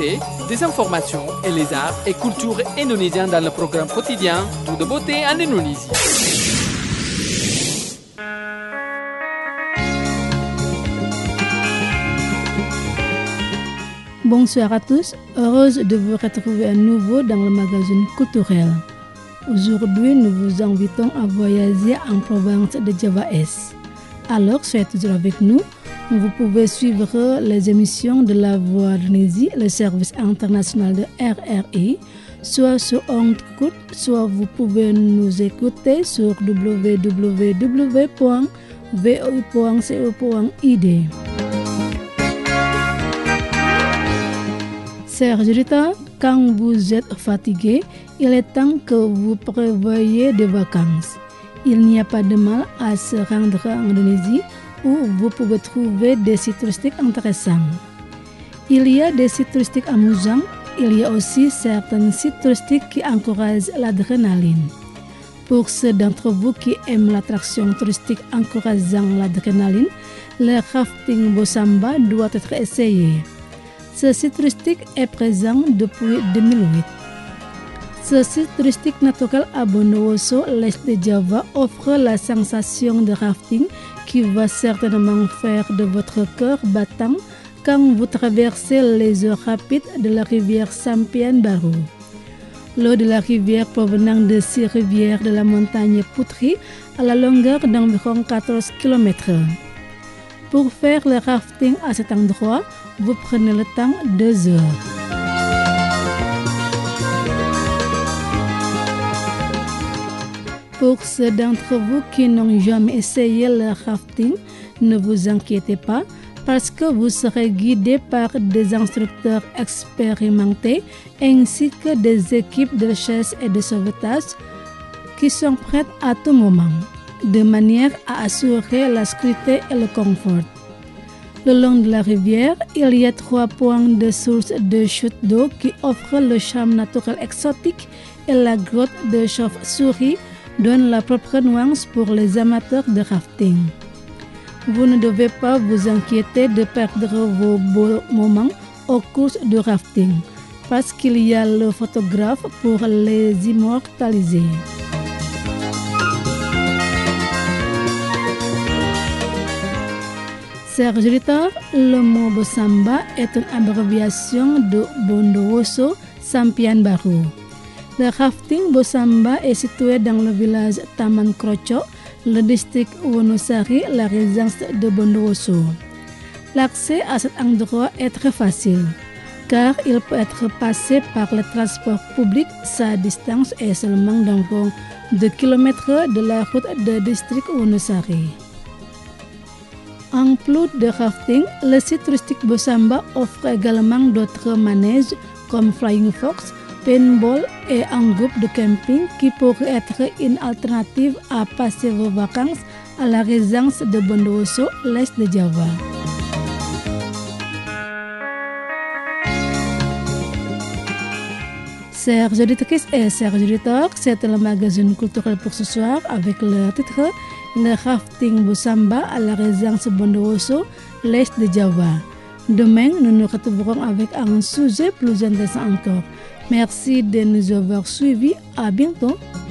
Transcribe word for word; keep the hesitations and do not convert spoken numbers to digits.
l'actualité, des informations et les arts et cultures indonésiens dans le programme quotidien Tout de beauté en Indonésie. Bonsoir à tous, heureuse de vous retrouver à nouveau dans le magazine culturel. Aujourd'hui, nous vous invitons à voyager en province de Java Est. Alors, soyez toujours avec nous. Vous pouvez suivre les émissions de La Voix d'Indonésie, le service international de R R I, soit sur ondes courtes, soit vous pouvez nous écouter sur w w w point v o i point co point i d. Chers auditeurs, quand vous êtes fatigué, il est temps que vous prévoyiez des vacances. Il n'y a pas de mal à se rendre en Indonésie où vous pouvez trouver des sites touristiques intéressants. Il y a des sites touristiques amusants, il y a aussi certains sites touristiques qui encouragent l'adrénaline. Pour ceux d'entre vous qui aiment l'attraction touristique encourageant l'adrénaline, le rafting Bosamba doit être essayé. Ce site touristique est présent depuis deux mille huit. Ce site touristique naturel à Bondowoso, l'est de Java, offre la sensation de rafting qui va certainement faire de votre cœur battant quand vous traversez les eaux rapides de la rivière Sampian Baru. L'eau de la rivière provenant de six rivières de la montagne Putri à la longueur d'environ quatorze kilomètres. Pour faire le rafting à cet endroit, vous prenez le temps de deux heures. Pour ceux d'entre vous qui n'ont jamais essayé le rafting, ne vous inquiétez pas parce que vous serez guidé par des instructeurs expérimentés ainsi que des équipes de chasse et de sauvetage qui sont prêtes à tout moment, de manière à assurer la sécurité et le confort. Le long de la rivière, il y a trois points de source de chute d'eau qui offrent le charme naturel exotique et la grotte de chauve-souris donne la propre nuance pour les amateurs de rafting. Vous ne devez pas vous inquiéter de perdre vos beaux moments au cours du rafting parce qu'il y a le photographe pour les immortaliser. Chers auditeurs, le mot Bosamba est une abréviation de Bondowoso Sampian Baru. Le rafting Bosamba est situé dans le village Taman Kroco, le district Wonosari, la résidence de Bondowoso. L'accès à cet endroit est très facile, car il peut être passé par le transport public. Sa distance est seulement d'environ deux kilomètres de la route du district Wonosari. En plus de rafting, le site touristique Bosamba offre également d'autres manèges comme Flying Fox, paintball et un groupe de camping qui pourrait être une alternative à passer vos vacances à la résidence de Bondowoso, l'est de Java. Chers auditrices et chers auditeurs, c'était le magazine culturel pour ce soir avec le titre Le rafting Bosamba à la résidence Bondowoso, l'est de Java. Demain, nous nous retrouverons avec un sujet plus intéressant encore. Merci de nous avoir suivis. À bientôt.